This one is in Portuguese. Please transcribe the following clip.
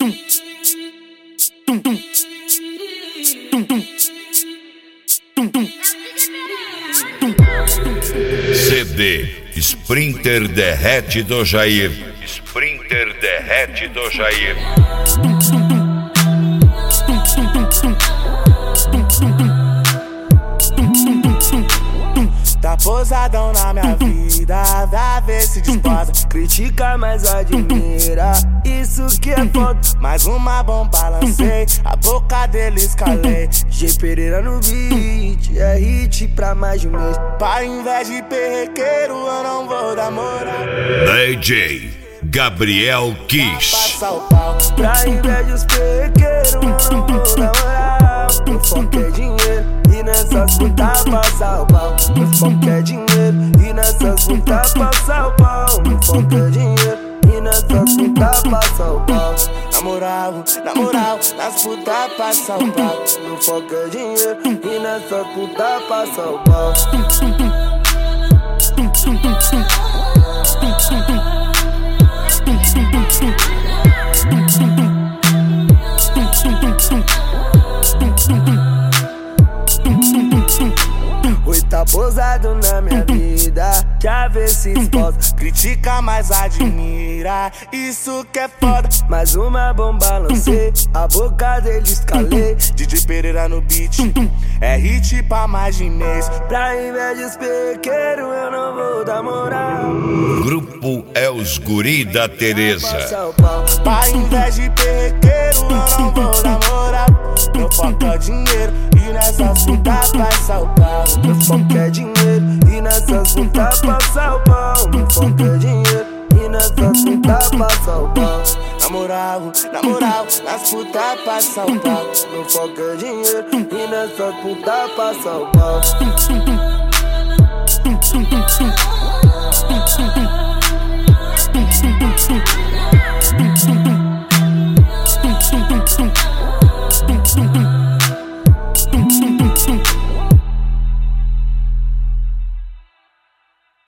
CD Sprinter Derrete do Jair. Sprinter Derrete do Jair. Tá posadão na minha vida, vai ver se desposa. Critica, mas admira, isso que é foda. Mais uma bomba lancei, a boca dele escalei. G Pereira no beat, é hit pra mais de um mês. Para inveja de perrequeiro, eu não vou dar moral. DJ Gabriel Kiss. Passa o pau. Pra inveja dos perrequeiros, eu não vou dar moral. O foco é dinheiro e nessas putas passa o pau. O foco é dinheiro e nessas putas passa o pau. O foco é dinheiro e nessas putas passa o pau. Na moral, nas putas passa o pau. O foco é dinheiro e nessas putas passa o pau. Oi, tá posado na minha vida, já vê se exposa. Critica, mas admira, isso que é foda. Mais uma bomba lancei, a boca dele escalei. DJ Pereira no beat, é hit pra mais de mês. Pra inveja dos pequenos, eu não vou dar moral. Grupo é os Guri da Teresa. Pra inveja de pequeno, eu não vou dar moral. Meu foco é dinheiro e nessas putas passa o pau. Meu foco é dinheiro e nessas putas passa o pau. Meu foco é dinheiro e nessas putas passa o pau. Na moral, nas putas passa o pau. Meu foco é dinheiro e nessas putas passa o pau.